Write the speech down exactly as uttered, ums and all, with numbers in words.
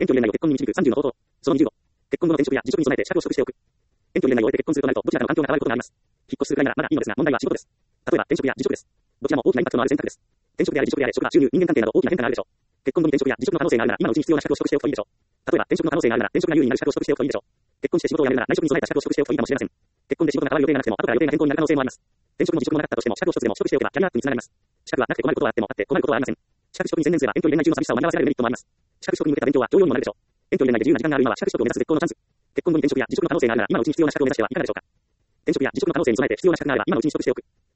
遠距離恋愛を結婚に導くさんじゅうの方法。そのにじゅうご。結婚後の転職や辞職に備えて資格を取得しておく。遠距離恋愛を終えて結婚するとなると、どちらかの環境が変わることがあります。引っ越しするくらいならまだいいのですが、問題は仕事です。例えば転職や辞職です。どちらも大きなインパクトのある選択です。転職であれ辞職であれ、職場、収入、人間関係など大きな変化があるでしょう。結婚後に転職や辞職の可能性があるなら、今のうちに必要な資格を取得しておくといいでしょう。例えば転職の可能性があるなら、転職が有利になる資格を取得しておくといいでしょう。結婚して仕事を辞めるなら、内職に備えた資格を取得しておくといいかもしれません。結婚で仕事が変わる予定がなくても、後から予定が変更になる可能性もあります。転職も辞職もなかったとしても、資格を一つでも取得しておけば、キャリアアップにつながります。資格はなくて困ることはあっても、あって困ることはありません。資格取得に専念すれば、遠距離恋愛中の寂しさを紛らわせられるメリットもあります。資格取得に向けた勉強は上用にもなるでしょう。遠距離恋愛で自由な時間がある今は資格取得を目指す絶好のチャンス。結婚後に転職や辞職の可能性があるなら、今のうちに必要な資格を目指してはいかがでしょうか。転職や辞職の可能性に備えて必要な資格があれば、今のうちに取得しておく。